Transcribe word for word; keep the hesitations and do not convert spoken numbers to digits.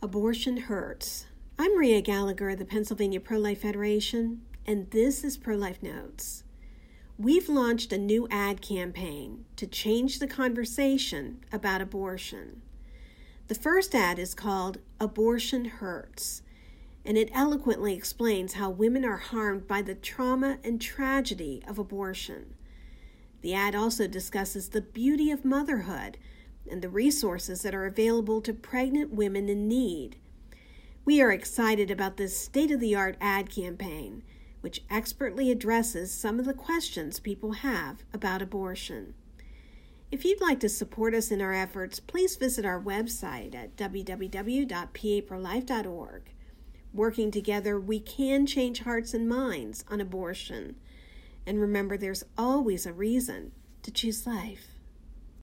Abortion hurts. I'm Maria Gallagher of the Pennsylvania Pro-Life Federation, and this is Pro-Life Notes. We've launched a new ad campaign to change the conversation about abortion. The first ad is called Abortion Hurts, and it eloquently explains how women are harmed by the trauma and tragedy of abortion. The ad also discusses the beauty of motherhood and the resources that are available to pregnant women in need. We are excited about this state-of-the-art ad campaign, which expertly addresses some of the questions people have about abortion. If you'd like to support us in our efforts, please visit our website at w w w dot p a pro life dot org. Working together, we can change hearts and minds on abortion. And remember, there's always a reason to choose life.